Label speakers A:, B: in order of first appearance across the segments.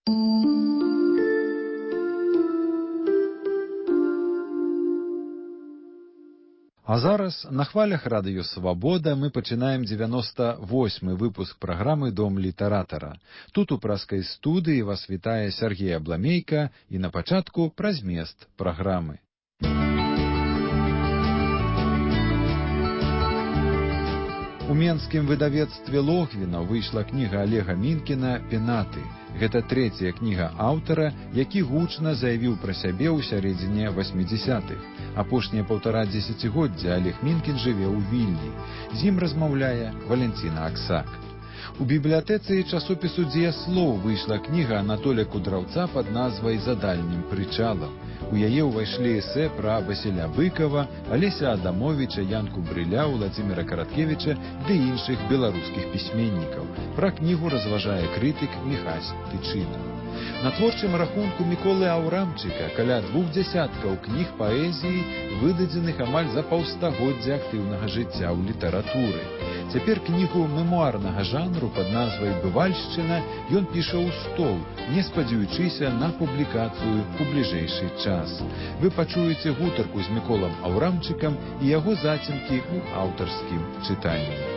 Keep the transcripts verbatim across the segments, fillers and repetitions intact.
A: А зараз на хвалях радыё «Свабода» мы пачынаем дзевяноста восьмы выпуск праграмы «Дом літаратара». Тут у праскай студыі вас вітае Сергей Абламейка і на пачатку пра змест праграмы. У менскім выдавецтве Логвіна выйшла кніга Олега Мінкіна «Пенаты». Гэта трэцяя кніга аўтара, які гучна заявіў пра сябе ў сярэдзіне васьмідзесятых. Апошнія паўтара дзесяцігоддзя Олег Мінкін жыве ў Вільні. З ім размаўляе Валянціна Аксак. У бібліятэцы часопісу «Дзеяслоў» выйшла кніга Анатолія Кудраўца пад назвай «За дальнім прычалам». У яе ўвайшлі эсэ пра Васіля Быкова, Алеся Адамовіча, Янку Брыля, Уладзіміра Караткевіча ды іншых беларускіх пісьменнікаў. Пра кнігу разважае крытык Міхась Тычына. На творчым рахунку Міколы Аўрамчыка каля двух дзясяткаў кніг паэзіі, выдадзеных амаль за паўстагоддзя актыўнага жыцця ў літаратуры. Цяпер кнігу мемуарнага жанру пад назвай «Бывальшчына» ён піша ў стол, не спадзяючыся на публікацыю ў бліжэйшы час. Вы пачуеце гутарку з Міколам Аўрамчыкам і яго зацемкі ў аўтарскім чытанні.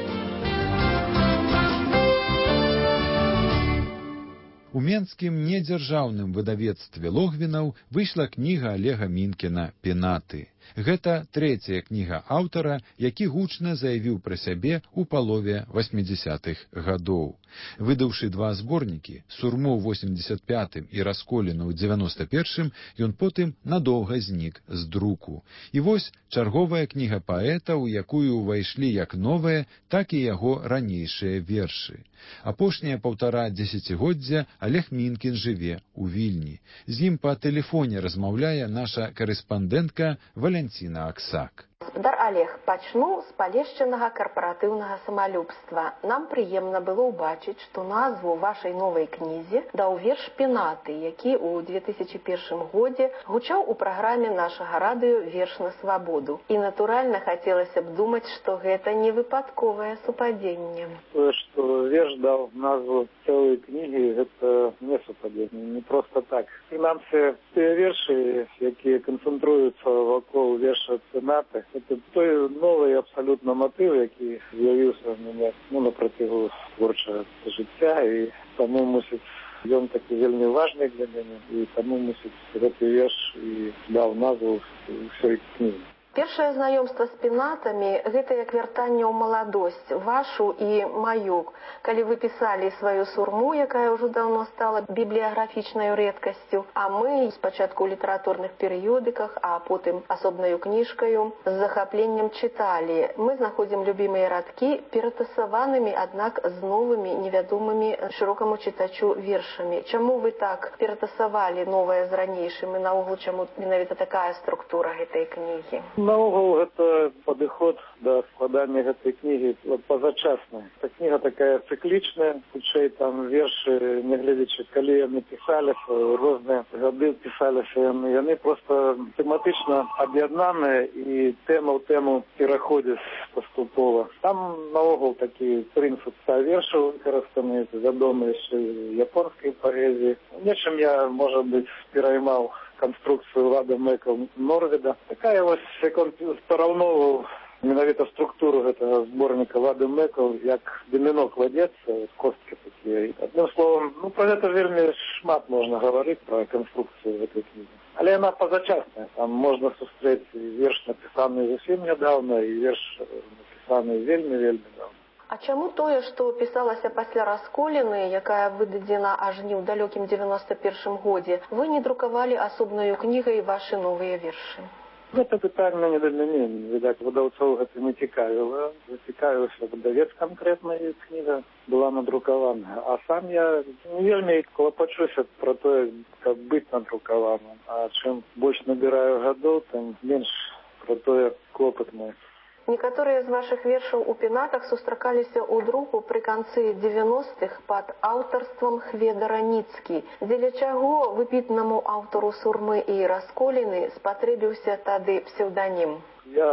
A: У менскім недзяржаўным выдавецтве Логвінаў выйшла кніга Олега Мінкіна «Пенаты». Гэта трэцяя кніга аўтара, які гучна заявіў пра сябе ў палове васьмідзесятых гадоў. Выдаўшы два зборнікі «Сурму» ў восемьдесят пятым і «Расколіну» ў дзевяноста першым, ён потым надоўга знік з друку. І вось чарговая кніга паэта, у якую ўвайшлі як новыя, так і яго ранейшыя вершы. Апошнія паўтара дзесяцігоддзя Олег Мінкін жыве ў Вільні. З ім па тэлефоне размаўляе наша карэспандэнтка Валянціна Аксак.
B: Дар Олег, пачну з палешчанага карпаратыўнага самалюбства. Нам прыемна было ўбачыць, што назву вашай новай кнізе даў верш «Пенаты», які ў две тысячы першым годзе гучаў у праграме нашага радыё «Верш на свабоду». І, натуральна, хацелася б думаць, што гэта не выпадковае супадзенне.
C: Тое, што верш даў назву цэлай кнігі, гэта не супадзенне, не проста так. Прынамсі, тыя вершы, якія канцэнтруюцца вакол верша «Пенаты», это той новый абсолютно мотив, який з'явився в мене ну, на протягу творчого життя, і тому мусить ён таки вельми важний для мене, і тому мусить гэты верш і дав назву всей книги.
B: Першае знаёмства з пенатамі – гэта як вяртанне ў маладосць, вашу і маю, калі вы пісалі сваю сурму, якая ўжо даўно стала бібліяграфічнай рэдкасцю, а мы спачатку ў літаратурных перыёдыках, а потым асобнаю кніжкаю з захапленнем чыталі. Мы знаходзім любімыя радкі ператасаванымі, аднак з новымі, невядомымі шырокаму чытачу вершамі. Чаму вы так ператасавалі новае з ранейшым і наогул чаму менавіта такая структура гэтай кнігі?
C: Наогул гэта падыход да складання гэтай кнігі пазачасная. Эта кніга такая цыклічная, хутчэй там вершы, нягледзячы, калі яны пісаліся, розныя гады пісаліся яны, яны проста тэматычна аб'яднаныя і тэма ў тэму пераходзяць паступова. Там наогул такі прынцып ста вершаў выкарыстаны, вядомы яшчэ японскай паэзіі. Нечым я, можа быць, пераймаў конструкцию Лада Мэка Норведа. Такая вось, як он параўноўваў менавіта структуру гэтага зборніка Лада Мэка, як домино кладецца, косткі такія. Адным словом, ну, про гэта вельмі шмат можна гаварыць, про конструкцию гэтай кнігі. Але яна пазачасная. Там можна сустрэць верш, напісаны зусім нядаўна, і верш, напісаны вельмі-вельмі даўно.
B: А чаму тое, што пісалася пасля «Расколіны», якая выдадзена аж не ў далёкім дзевяноста першым годзе, вы не друкавалі асобнаю кнігай вашы новыя вершы?
C: Гэта пытанне не да мяне, відаць, выдаўцоў гэта не цікавіла. Зацікавіўся выдавец канкрэтная кніга была надрукавана. А сам я не вельмі клапачуся пра тое, каб быць надрукаваным. А чым больш набіраю гадоў, тым менш пра тое клопат мой.
B: Некаторыя з вашых вершаў у пенатах сустракаліся ў друку пры канцы дзевяностых пад аўтарствам Хведара Ніцкі, дзеля чаго выбітнаму аўтару сурмы і расколіны спатрэбіўся тады псеўданім.
C: Я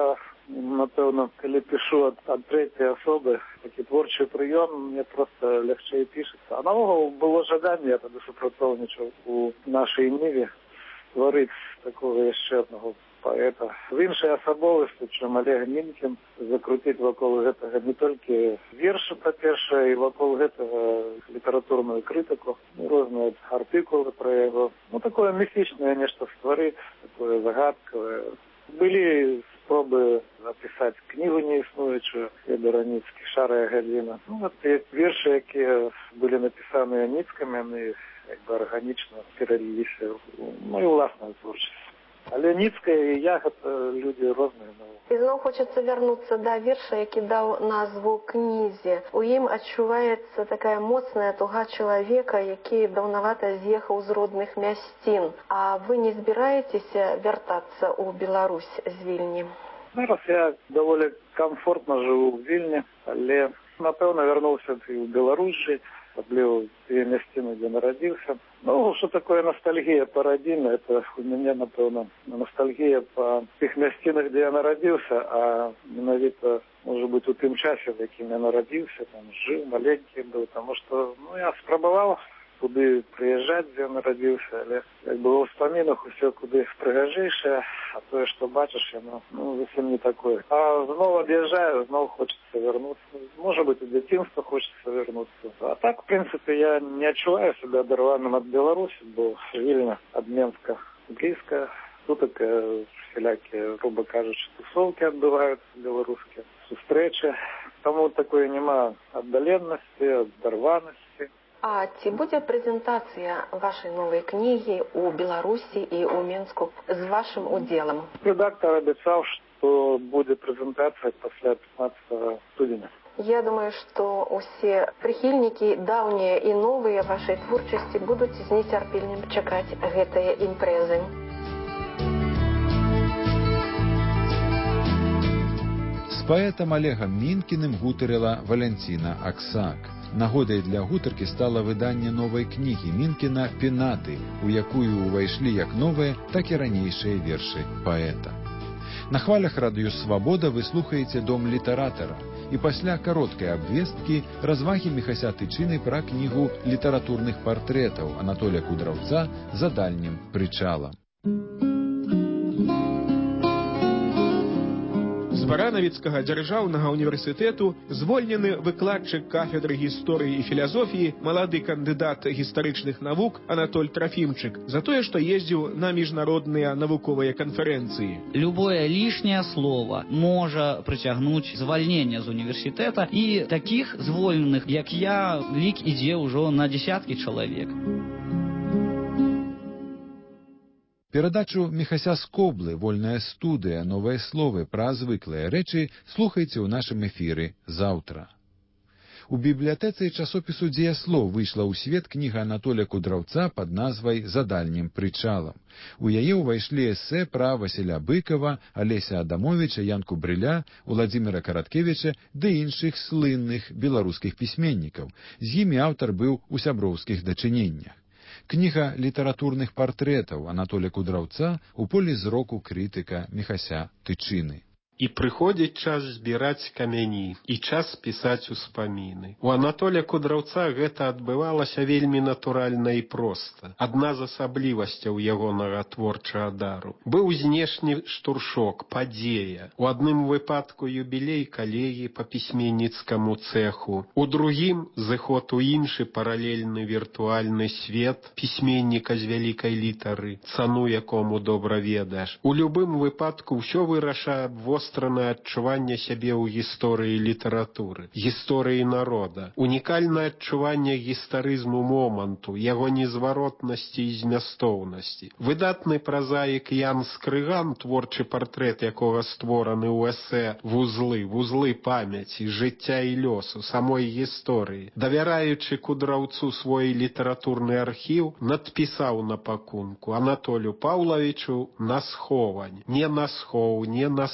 C: напэўна, калі пішу ад, ад трэцяй асобы, такі творчы прыём, мне проста лягчэй пішацца. А наогул было жаданне, я тады супрацоўнічаў у нашай ніве, стварыць такога яшчэ аднаго паэта. З іншай асабовасцю, чым Олег Мінкін, закруціць вакол гэтага не толькі вершы, па-першае, і вакол гэтага літаратурную крытыку, розныя артыкулы пра яго. Ну, такое міфічнае нешта стварыць, такое загадкавае. Былі спробы напісаць кнігу неіснуючую, Федор Ніцкі, «Шарая гадзіна». Ну, вот вершы, якія былі напісаныя ніцкамі, яны як бы арганічна пераліліся ў мою ўласную творчасць. Але Ніцкая і я гэта людзі розныя.
B: І зноў хочацца вярнуцца да верша, які даў назву кнізе. У ім адчуваецца такая моцная туга чалавека, які даўнавата з'ехаў з родных мясцін. А вы не збіраецеся вяртацца ў Беларусь з Вільні?
C: Зараз я даволі камфортна жыву ў Вільні, але, напэўна, вярнуўся і ў Беларусь жыць. Облил те мясціны, где народился. Ну, что такое ностальгия по родине, это у меня, напевно, ностальгия по тех мясцінах, где я народился, а менавіта, может быть, у тым часе, в якім я народился, там, жил, маленький был, потому что, ну, я спробовал куды приезжать, где я народился, але, как бы, в воспоминах все куды пригожейшее, а то, что бачишь, оно, ну, совсем не такое. А снова отъезжаю, снова хочется вернуться. Может быть, в детинство хочется вернуться. А так, в принципе, я не отчуваю себя оторванным от Беларуси, бо Вильня от Менска близко. Тут такая всякие, грубо кажучи, тусовки отбываются белорусские, встречи. Тому такой нема отдаленности, оторванности.
B: А ці будзе прэзентацыя вашай новай кнігі ў Беларусі і ў Мінску з вашым удзелам?
C: Редактор абяцаў, што будзе прэзентацыя пасля пятнадцатого студзеня.
B: Я думаю, што ўсе прыхільнікі, даўнія і новыя вашай творчасці будуць з нецярпеннем чакаць гэтыя імпрэзы.
A: З паэтам Олегам Мінкіным гутарыла Валянціна Аксак. Нагодай для гутаркі стала выданне новай кнігі Мінкіна «Пенаты», у якую ўвайшлі як новыя, так і ранейшыя вершы паэта. На хвалях радыё «Свабода» вы слухаеце «Дом літаратара», і пасля кароткай абвесткі развагі Міхася Тычыны пра кнігу літаратурных партрэтаў Анатолія Кудраўца «За дальнім прычалам».
D: З Баранавіцкага дзяржаўнага універсітэту звольнены выкладчык кафедры гісторыі і філазофіі, малады кандыдат гістарычных навук Анатоль Трафімчык за тое, што ездзіў на міжнародныя навуковыя канферэнцыі.
E: Любое лішняе слово можа прыцягнуць звальнення з універсітэта, і такіх звольненых, як я, лік ідзе ўжо на дзесяткі чалавек.
A: Перадачу Міхася Скоблы «Вольная студыя. Новыя словы пра звыклыя рэчы» слухайце ў нашым эфіры заўтра. У бібліятэцы часопісу «Дзеяслоў» выйшла ў свет кніга Анатолія Кудраўца пад назвай «За дальнім прычалам». У яе ўвайшлі эсэ пра Васіля Быкова, Алеся Адамовіча, Янку Брыля, Уладзіміра Караткевіча ды іншых слынных беларускіх пісьменнікаў. З імі аўтар быў у сяброўскіх дачыненнях. Кніга літаратурных партрэтаў Анатолія Кудраўца у полі зроку крытыка Міхася Тычыны.
F: І прыходзіць час збіраць камяні, і час пісаць успаміны. У Анатолія Кудраўца гэта адбывалася вельмі натуральна і проста. Адна з асаблівасцяў ягонага творчага дару. Быў знешні штуршок, падзея. У адным выпадку юбілей калегі па пісьменніцкаму цэху. У другім зыход у іншы паралельны віртуальны свет пісьменніка з вялікай літары, цану якому добра ведаеш. У любым выпадку ўсё вырашае абвоз Востранае адчуванне сябе ў гісторыі літаратуры, гісторыі народа, унікальнае адчуванне гістарызму моманту, яго незваротнасці і змястоўнасці. Выдатны празаік Ян Скрыган, творчы партрэт якога створаны ў эсэ «Вузлы», «Вузлы памяці, жыцця і лёсу, самой гісторыі», давяраючы Кудраўцу свой літаратурны архіў, надпісаў на пакунку Анатолію Паўлавічу «На сховань». Не на схоў, не на схоў,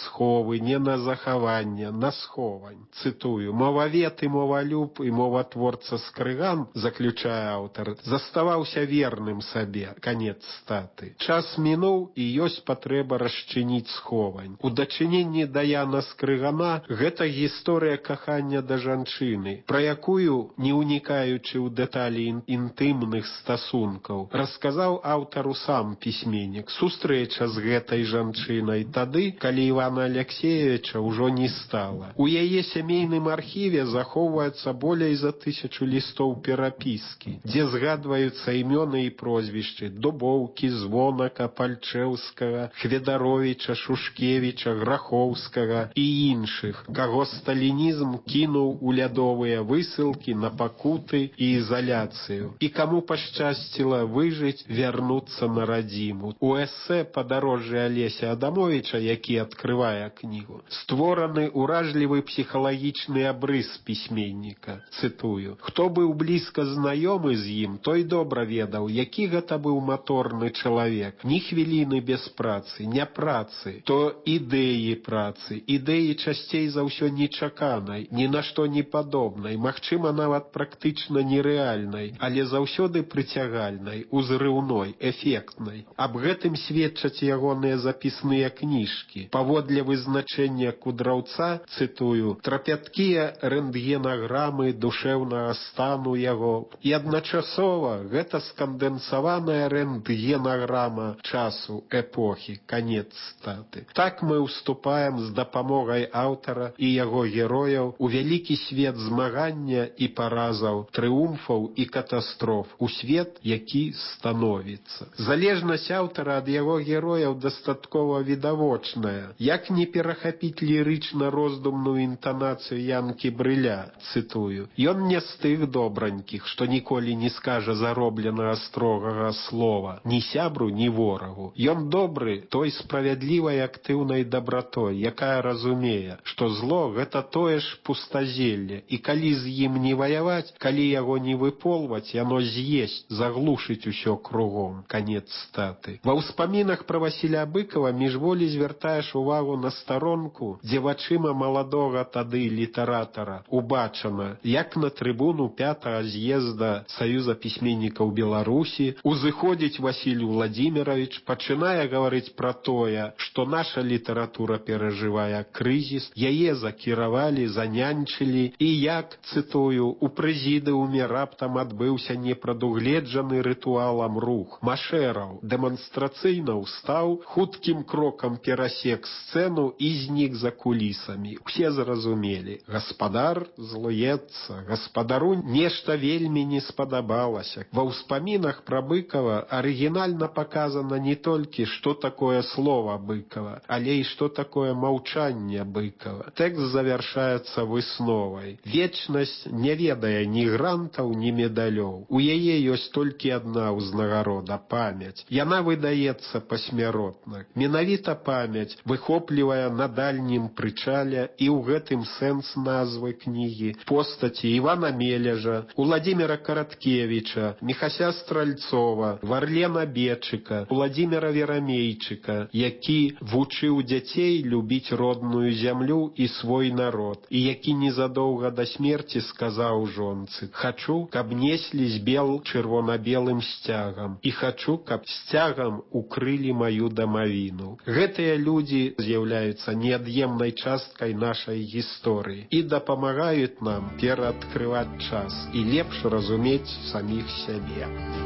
F: мовы не на захаванне, на сховань. Цытую: «Мовавед і мовалюб і моватворца Скрыган, заключае аўтар, заставаўся верным сабе». Канец статы. Час мінуў, і ёсць патрэба расчыніць сховань. У дачыненні да Яна Скрыгана гэта гісторыя кахання да жанчыны, пра якую, не ўнікаючы ў дэталі інтымных стасункаў, расказаў аўтару сам пісьменнік. Сустрэча з гэтай жанчынай тады, калі Івана Алексеевича ўжо не стала. У яе сямейным архіве захоўваецца болей за тысячу лістоў перапіскі, дзе згадваюцца імёны і прозвішчы Дубоўкі, Звонака, Пальчэўскага, Хведаровіча, Шушкевіча, Грахоўскага і іншых, каго сталінізм кінуў у лядовыя высылкі на пакуты і ізаляцыю, і каму пашчасціла выжыць, вярнуцца на радзіму. У эсэ «Падарожжы Алеся Адамовича», які адкрывае кнігу, створаны уражлівы псіхалагічны абрыс пісьменніка. Цытую: «Хто быў блізка знаёмы з ім, той добра ведаў, які гэта быў маторны чалавек. Ні хвіліны без працы, не працы, то ідэі працы, ідэі часцей за ўсё нечаканай, ні на што не падобнай, магчыма, нават практычна нерэальнай, але заўсёды прыцягальнай, узрыўной, эфектнай. Аб гэтым сведчаць ягоныя запісныя кніжкі. Паводле вызначэння Кудраўца, цытую, трапяткія рэнтгенаграмы душэўнага стану яго, і адначасова гэта скандэнсаваная рэнтгенаграма часу, эпохі». Канец статы. Так мы ўступаем з дапамогай аўтара і яго герояў у вялікі свет змагання і паразаў, трыумфаў і катастроф, у свет, які становіцца. Залежнасць аўтара ад яго герояў дастаткова відавочная. Як не перахапіць лірычна-роздумную інтанацыю Янкі Брыля, цытую: «Ён не з тых добранькіх, што ніколі не скажа заробленага строгага слова ні сябру, ні ворагу. Ён добры той справядлівай актыўнай дабратой, якая разумее, што зло гэта тое ж пустазелле, і калі з ім не ваяваць, калі яго не выполваць, яно з'есць, заглушыць усё кругом». Канец статы. Ва ўспамінах пра Васіля Быкова міжволі звяртаеш увагу на старонку, дзе вачыма маладога тады літаратара убачана, як на трыбуну пятага з'езда Саюза пісьменнікаў Беларусі узыходзіць Васіль Владимирович, пачынае гаварыць пра тое, што наша літаратура перажывае крызіс, яе закіравалі, занянчылі, і як, цытую, у прэзідыуме раптам адбыўся непрадугледжаны рытуалам рух. Машэраў дэманстрацыйна ўстаў, хуткім крокам перасек сцэну і знік за кулісамі. Усе зразумелі: гаспадар злуецца, гаспадару нешта вельмі не спадабалася. Ва ўспамінах пра Быкова арыгінальна паказана не толькі, што такое слова Быкова, але і што такое маўчанне Быкова. Тэкст завяршаецца высновай: вечнасць не ведае ні грантаў, ні медалёў. У яе ёсць толькі адна ўзнагарода — памяць. Яна выдаецца пасмяротна. Менавіта памяць выхоплівае на дальнім прычале, і ў гэтым сэнс назвы кнігі, постаці Івана Мележа, Уладзіміра Караткевіча, Міхася Стральцова, Варлена Бечыка, Уладзіміра Верамейчыка, які вучыў дзяцей любіць родную зямлю і свой народ, і які незадоўга да смерці сказаў жонцы: «Хачу, каб неслі з бел чырвона-белым сцягам, і хачу, каб сцягам укрылі маю дамавіну». Гэтыя людзі з'яўляюцца неад'емнай часткай нашай гісторыі і дапамагаюць нам пераадкрываць час і лепш разумець саміх сябе.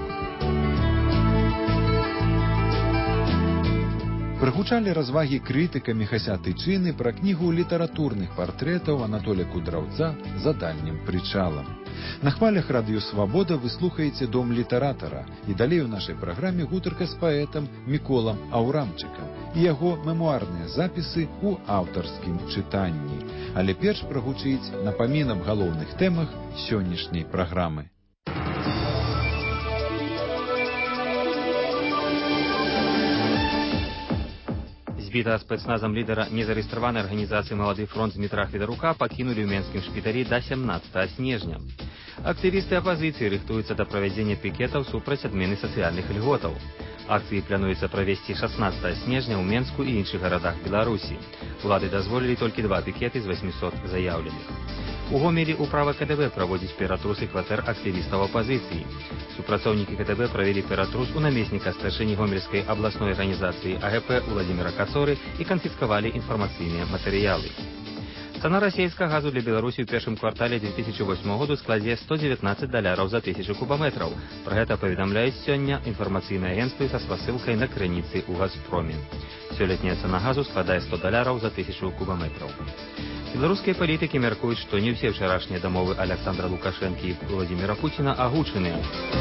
A: Прагучалі развагі крытыка Міхася Тычыны пра кнігу літаратурных партрэтаў Анатолія Кудраўца «За дальнім прычалам». На хвалях радыё «Свабода» вы слухаеце «Дом літаратара», і далей у нашай праграме гутарка з паэтам Міколам Аўрамчыкам і яго мемуарныя запісы ў аўтарскім чытанні. Але перш прагучыць напамін аб галоўных тэмах сённяшняй праграмы.
G: Збітага спецназам лідара незарэгістраванай арганізацыі «Малады фронт» Дмітра Хведарука пакінулі ў менскім шпіталі да сямнаццатага снежня. Актывісты апазіцыі рыхтуюцца да правядзення пікетаў супраць адмены сацыяльных льготаў. Акцыі плануецца правесці шаснаццатага снежня ў Менску і іншых гарадах Беларусі. Улады дазволілі толькі два пікеты з восьмісот заяўленых. У Гомелі ўправа КДБ праводзіць ператрусы кватэр актывістаў апазіцыі. Супрацоўнікі КДБ правялі ператрус у намесніка старшыні Гомельскай абласной арганізацыі АГП Уладзіміра Кацоры і канфіскавалі інфармацыйныя матэрыялы. Цана расійскага газу для Беларусі ў першым квартале две тысячи восьмога году складзе сто дзевятнаццаць даляраў за тысячу кубаметраў. Пра гэта паведамляюць сёння інфармацыйныя агенцтвы са спасылкай на крыніцы ў Газпроме. Сёлетняя цана газу складае сто даляраў за тысячу кубаметраў. Беларускія палітыкі мяркуюць, што не ўсе ўчарашнія дамовы Аляксандра Лукашэнкі і Уладзіміра Пуціна агучаныя.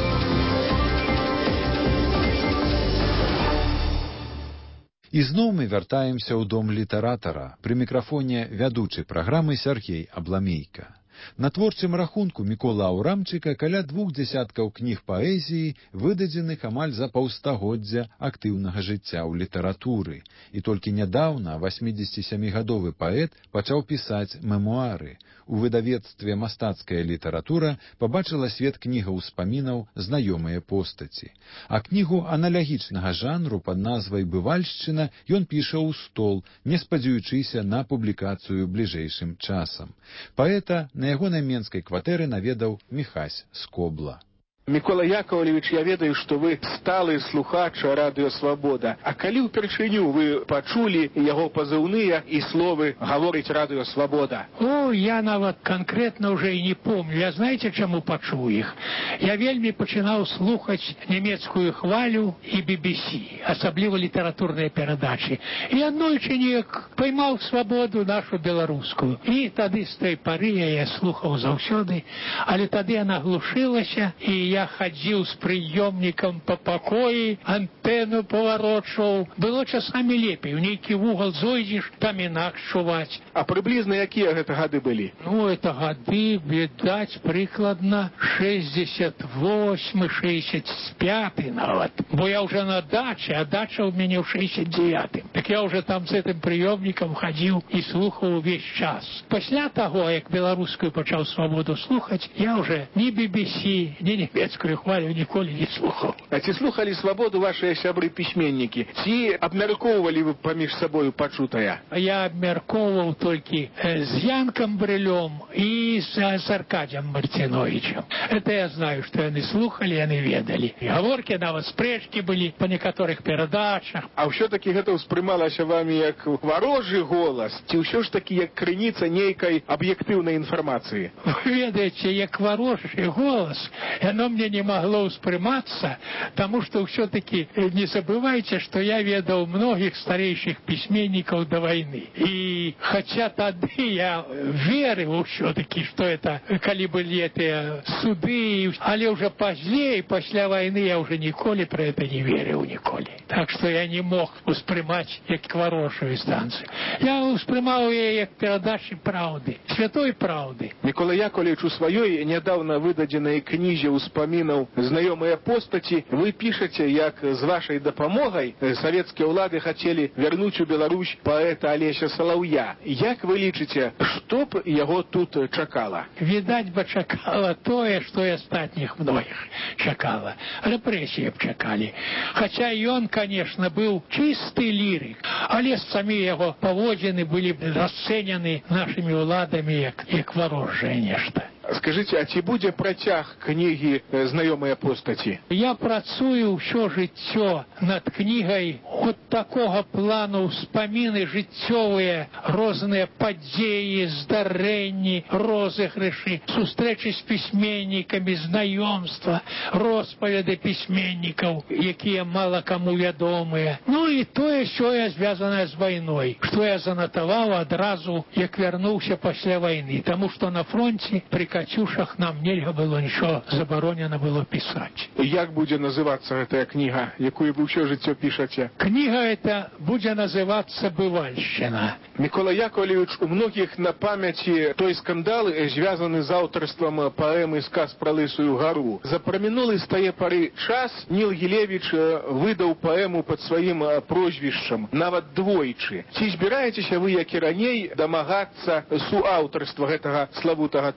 A: І зноў мы вяртаемся ў дом літаратара. Пры мікрафоне вядучы праграмы Сяргей Абламейка. На творчым рахунку Міколы Аўрамчыка каля двух дзясяткаў кніг паэзіі, выдадзеных амаль за паўстагоддзя актыўнага жыцця ў літаратуры. І толькі нядаўна васьмідзесятисямігадовы паэт пачаў пісаць мемуары. У выдавецтве «Мастацкая літаратура» пабачыла свет кніга ўспамінаў «Знаёмыя постаці». А кнігу аналагічнага жанру пад назвай «Бывальшчына» ён піша ў стол, не спадзяючыся на публікацыю бліжэйшым часам. Паэта на ягонай менскай кватэры наведаў Міхась Скобла.
H: Микола Яковлевич, я ведаю, что вы сталы слухач Радио Свобода. А калі ўпершыню вы пачулі яго пазыўныя і словы гаворыць Радио Свобода?
I: О, я нават конкретно уже и не помню. Я знаете, чему пачуў іх? Я вельмі пачынаў слухаць нямецкую хвалю і би би си, асабліва літаратурныя перадачы. І аднойчы неяк поймаў свабоду нашу беларускую. І тады з той пары я я слухаў заўсёды, але тады яна глушылася, і я хадзіў з прыёмнікам па пакоі, антэну паварочваў. Было часамі лепей. У нейкі вугал зойдзеш, там інакш чуваць.
H: А прыблізна якія гэта гады былі?
I: Ну, это гады, відаць, прыкладна шэсцьдзесят восьмы шэсцьдесят пяты нават. Бо я уже на даче, а дача у мяне ў шэсцьдесят девятым. Так я уже там з гэтым прыёмнікам хадзіў і слухаў увесь час. Пасля таго, як беларускую пачаў свабоду слухаць, я уже ні би би си, ні нямецкую хвалю ніколі не слухаў.
H: А ці слухалі свабоду вашыя сябры-пісьменнікі? Ці абмяркоўвалі вы паміж сабою пачутае?
I: Я абмяркоўваў толькі з Янкам Брылём і з, з Аркадзем Марціновичем. Это я знаю, што яны слухалі, яны ведалі. І гаворкі, нават спрэчкі былі па некаторых перадачах.
H: А ўсё-такі гэта ўспрымалася вамі як варожы голас? Ці ўсё ж такі як крыніца нейкай аб'ектыўнай інфармацыі?
I: Вы ведаеце, як варожы голас, яно мне не могло успрыматься, потому что все-таки не забывайте, что я ведал многих старейших письменников до войны. И хотя тогда я верил все-таки, что это, коли были эти суды, але уже позднее, после войны я уже николи про это не верил, николи. Так что я не мог успрымать як варожую станцию. Я успрымал ее как передачи правды, святой правды.
H: Микола Яковлевич у своей недавно выдаденной книге успамінаў «Знаёмыя постаці» вы пішаце, як з вашай дапамогай савецкія ўлады хацелі вярнуць у Беларусь паэта Алеся Салаўя. Як вы лічыце, што б яго тут чакала?
I: Відаць бы чакала тое, што і астатніх многіх чакала. Рэпрэсіі б чакалі. Хаця ён, конечно, быў чысты лірык, але самі яго паводзіны былі расцэнены нашымі ўладамі як, як варожае нешта.
H: Скажите, а ці будзе працяг кнігі «Знаёмыя постаці»?
I: Я працую ўсё жыццё над кнігай от такога плану, ўспаміны жыццёвыя, розныя падзеі, здарэнні, розыгрышы, сустрэчы з пісьменнікамі, знаёмства, распавяды пісьменнікаў, якія мала каму вядомыя. Ну і тое, сёе звязанае з вайной, што я занатаваў адразу, як вярнуўся пасля вайны, таму што на фронце пры Катюшах нам нельга было нічого забаронена было писать.
H: Як будзе называцца гэтая кніга, якую вы ўсё жыццё пішаце?
I: Кніга эта будзе называцца «Бывальшчына».
H: Микола Яковлевич, у многіх на памяці той скандал, звязаны з аўтарствам паэмы «Сказ пра лысую гару». За прамінулы з тае пары час Ніл Гілевіч выдаў паэму пад сваім прозвішчам, нават двойчы. Ці збіраецеся вы, як і раней, дамагацца суаўтарства гэтага славутага твора?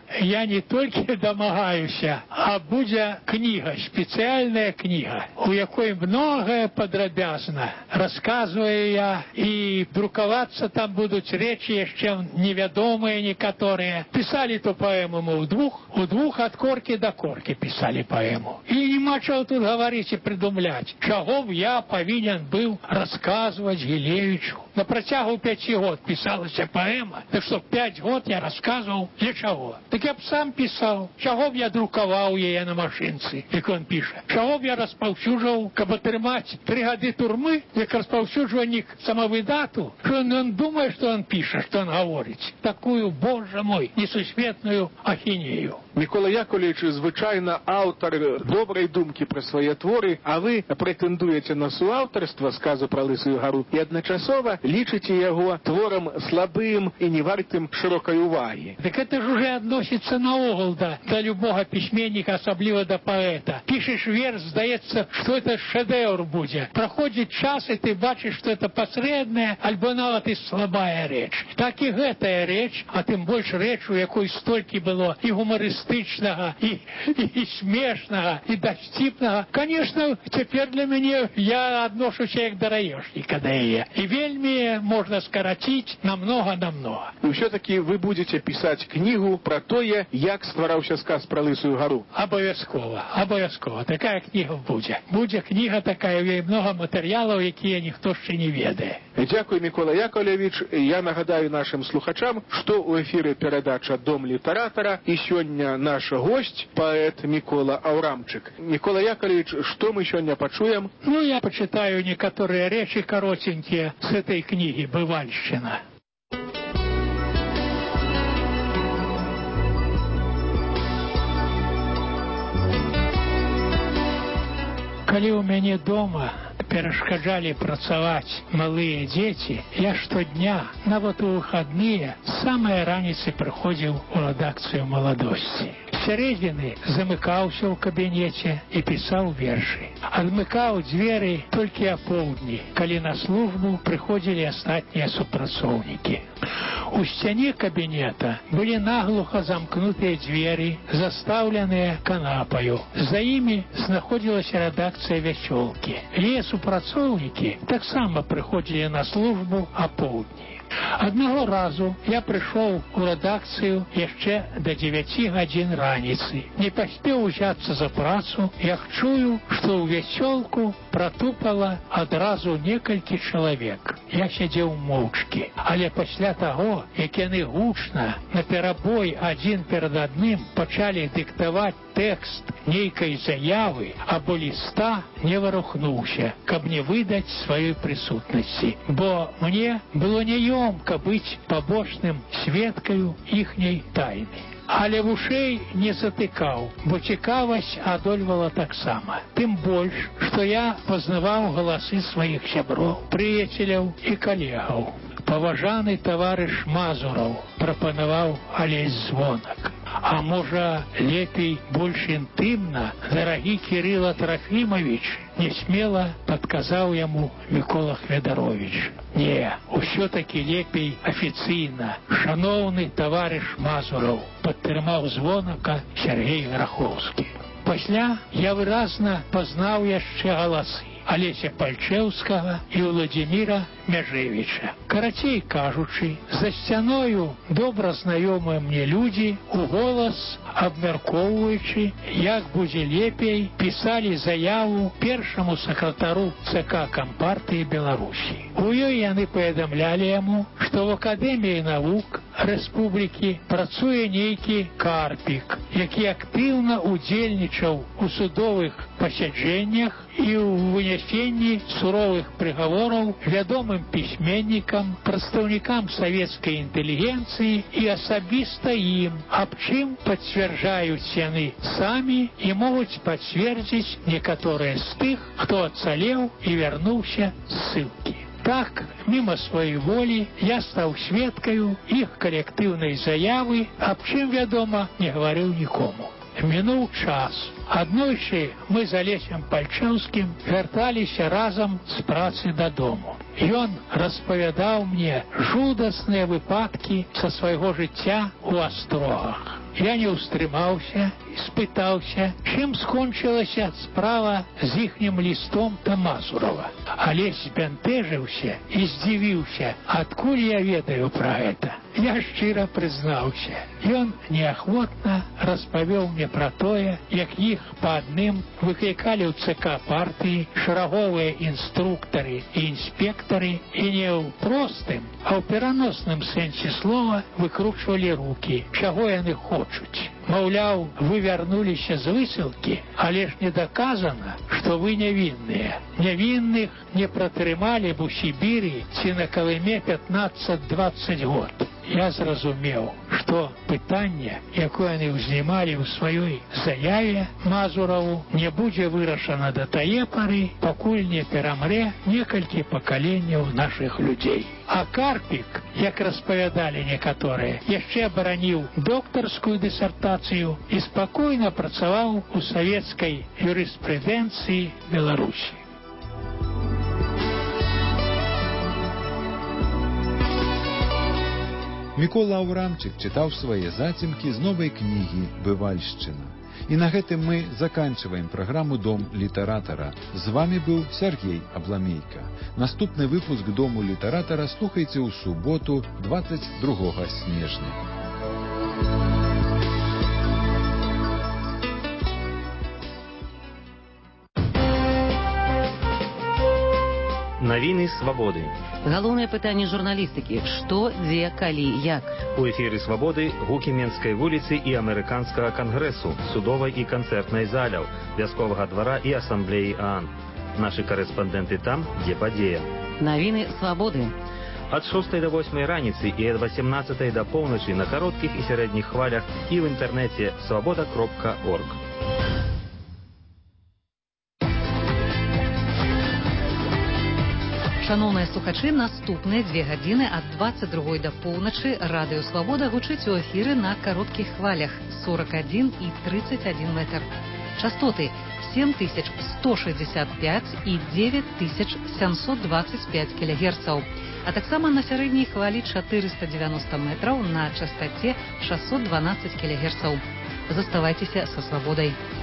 I: я не толькі дамагаюся, а будзе кніга, спецыяльная кніга, у якой многое падрабязна расказваю я, і друкавацца там будуць рэчы яшчэ невядомыя некаторыя. Пісалі ту паэму мы ўдвух, удвух ад коркі да коркі пісалі паэму. І нема чаго тут гаварыць і прыдумляць, чаго б я павінен быў расказваць Гілевічу. На працягу пяці год пісалася паэма, так што пяць год я расказваў для чаго. Так я б сам пісаў, чаго б я друкаваў яе на машынцы, як он піша. Чаго б я распаўсюджваў, каб атрымаць тры гады турмы, як распаўсюджвальнік самавыдату, што он думае, што он піша, што он гаворыць. Такую, боже мой, несусветную ахінею.
H: Микола Яковлевич звычайна аўтар добрай думкі пра свае творы, а вы прэтэндуеце на суаўтарства сказу пра Лысую гару і адначасова лічыце яго творам слабым і не вартым шырокай увагі.
I: Так это ж уже адносіцца наогул да, да любога пісьменніка, асабліва да паэта. Пішеш верш, здаецца, што это шэдэўр будзе. Праходзіць час, і ты бачыш, што это пасрэдная, альбо нават і слабая рэч. Так і гэтая рэч, а тым больш рэч, у якой столькі было і гумарыстычнага, і, і, і смешнага, і дасціпнага. Конечно, цяпер для мяне я адношуся як да раёшніка да яе. І вельмі можна скараціць намнога-намнога.
H: І ўсё-такі вы будзеце пісаць кнігу пра тое, як ствараўся сказ пра Лысую гару.
I: Абавязкова, абавязкова. Такая кніга будзе. Будзе кніга такая, у ёй много матэрыялаў, якія ніхто яшчэ не ведае.
H: Дзякуй, Микола Яковлевич. Я нагадаю нашим слухачам, што ў эфіры перадача «Дом літаратара» і сёння наш госць, паэт Микола Аўрамчык. Микола Яковлевич, што мы сёння пачуем?
I: Ну, я почитаю некоторые речи коротенькие с этой книги «Бывальщина». Калі у мяне дома перашкаджалі працаваць малыя дзеці, я штодня, нават у выхадныя, з самай раніцы прыходзіў у рэдакцыю «Маладосці». Сярэдзіны замыкаўся ў кабінеце і пісаў вершы. Адмыкаў дзверы толькі апоўдні, калі на службу прыходзілі астатнія супрацоўнікі. У сцяне кабінета былі наглуха замкнутыя дзверы, застаўленыя канапаю. За імі знаходзілася рэдакцыя «Вясёлкі». Яе супрацоўнікі таксама прыходзілі на службу апоўдні. Аднаго разу я прыйшоў у рэдакцыю яшчэ да дзевяці гадзін раніцы. Не паспеў узяцца за працу, як чую, што ў «Вясёлку» пратупала адразу некалькі чалавек. Я сядзеў моўчкі, але пасля таго, як яны гучна, наперабой адзін перад адным пачалі дыктаваць тэкст нейкай заявы або ліста, не варухнуўся, каб не выдаць сваёй прысутнасці, бо мне было няёмка быць пабочным сведкаю іхняй тайны. Але вушэй не затыкаў, бо цікавасць адольвала таксама. Тым больш, што я пазнаваў галасы сваіх сяброў, прыяцеляў і калегаў. Паважаны таварыш Мазураў прапанаваў Алесь Звонак. А можа, лепей, больш інтымна, дарагі Кірыла Трафімавіч, несмела падказаў яму Мікола Хведаровіч. Не, усё-такі лепей афіцыйна. Шаноўны таварыш Мазураў, падтрымаў Звонака Сергей Грахоўскі. Пасля я выразна пазнаў яшчэ галасы Алеся Пальчэўскага і Владзіміра Мяжэвіча. Карацей кажучы, за сцяною добра знаёмыя мне людзі у голас, абмяркоўваючы, як будзе лепей, пісалі заяву першаму сакратару ЦК Кампартыі Беларусі. У ёй яны паведамлялі яму, што в Акадэміі навук рэспублікі працуе нейкі Карпік, які актыўна удзельнічаў у судовых пасяджэннях і ў вынясенні суровых прыгавораў вядомым пісьменнікам, прадстаўнікам савецкай інтэлігенцыі і асабіста ім, аб чым пацвярджаюць яны самі і могуць пацвердзіць некаторыя з тых, хто ацалеў і вярнуўся з ссылкі. Так, мимо сваёй волі, я стаў сведкаю іх калектыўнай заявы, аб чым, вядома, не гаварыў нікому. Мінуў час. Аднойчы мы з Алесем Пальчэўскім вярталіся разам з працы дадому. Ён распавядаў мне жудасныя выпадкі са свайго жыцця ў Астрогах. я не устрымаўся і спытаўся, чым скончылася справа з іхнім лістом да Мазурова. Але збянтэжыўся і здзівіўся, адкуль я ведаю пра гэта. Я шчыра прызнаўся. Ён неахвотна распавёў мне пра тое, як іх па адным выклікалі ў ЦК партыі шараговыя інструктары і інспектары і не ў простым, а ў пераносным сэнсе слова выкручвалі рукі, чаго яны хочуць. Маўляў, вы вярнуліся з высылкі, але ж не даказана, што вы нявінныя. Нявінных не пратрымалі б у Сібіры ці на Калыме пятнаццаць-дваццаць год. Я зразумеў, што пытанне, якое яны ўзнімалі ў сваёй заяве Мазурову, не будзе вырашана да тае пары, пакуль не перамрэ некалькі пакаленняў нашых людзей. А Карпік, як распавядалі некаторыя, яшчэ абараніў доктарскую дысертацыю і спакойна працаваў у савецкай юрыспрудэнцыі Беларусі.
A: Мікола Аўрамчык чытаў свае зацемкі з новай кнігі «Бывальшчына». І на гэтым мы заканчиваем праграму «Дом літаратара». З вами быў Сергей Абламейка. Наступны выпуск «Дому літаратара» слухайце ў суботу, двадцать другога снежня.
G: Навіны свабоды.
J: Галоўнае пытанне журналістыкі: што, дзе, калі, як.
G: У эфіры свабоды гукі Менскай вуліцы і амерыканскага кангрэсу, судовай і канцэртнай заляў, вясковага двара і асамблеі ААН. Нашы карэспандэнты там, дзе падзея.
J: Навіны свабоды.
G: Ад шостай да восьмай раніцы і ад васемнаццатай да поўначы на кароткіх і сярэдніх хвалях і ў інтэрнэце свабода кропка орг.
J: Шановныя слухачы, наступныя дзве гадзіны ад двадцать другой да поўначы радыё «Свабода» гучыць у эфіры на кароткіх хвалях сорок один і тридцать один метр. Частоты семь тысяч сто шестьдесят пять і девять тысяч семьсот двадцать пять килогерцаў, а таксама на сярэдняй хвалі четыреста девяносто метраў на частоце шестьсот двенадцать килогерцаў. Заставайцеся са «Свабодай».